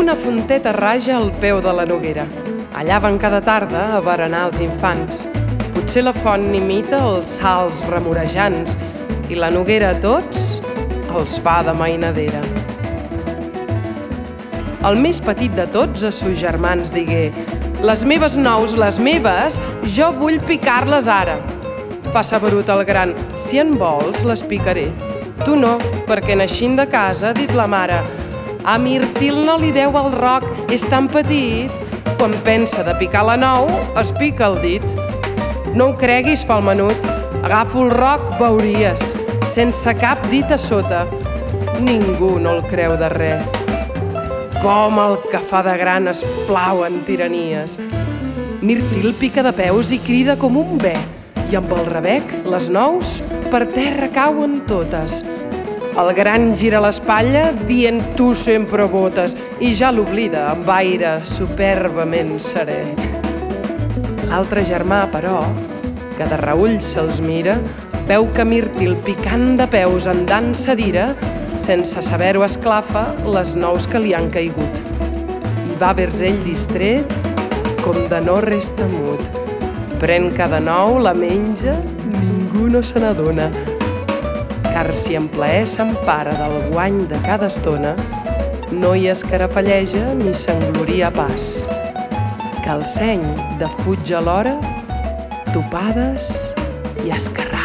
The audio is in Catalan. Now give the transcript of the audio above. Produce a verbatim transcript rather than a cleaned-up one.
Una fonteta raja al peu de la noguera. Allà van cada tarda a berenar els infants. Potser la font imita els salts remorejants i la noguera a tots els fa de mainadera. El més petit de tots a sus germans digué: «Les meves nous, les meves, jo vull picar-les ara». Fa saberut el gran: «Si en vols, les picaré». «Tu no, perquè naixint de casa, ha dit la mare, a Mirtil no li deu el roc, és tan petit, quan pensa de picar la nou, es pica el dit». «No ho creguis», fa el menut, «agafo el roc, veuries, sense cap dit a sota». Ningú no el creu de res. Com el que fa de gran es plauen tiranies. Mirtil pica de peus i crida com un bé, i amb el rebec les nous per terra cauen totes. El gran gira l'espatlla dient «tu sempre votes» i ja l'oblida amb aire superbament serè. L'altre germà, però, que de reüll se'ls mira, veu que Mirtil, picant de peus en dansa d'ira, sense saber-ho esclafa les nous que li han caigut. I va vers ell distret, com de no resta mut. Pren cada nou, la menja, ningú no se n'adona. Car si en plaer s'empara del guany de cada estona, no hi escarafalleja ni s'engloria pas. Que el seny defuig alhora topades i escarrades.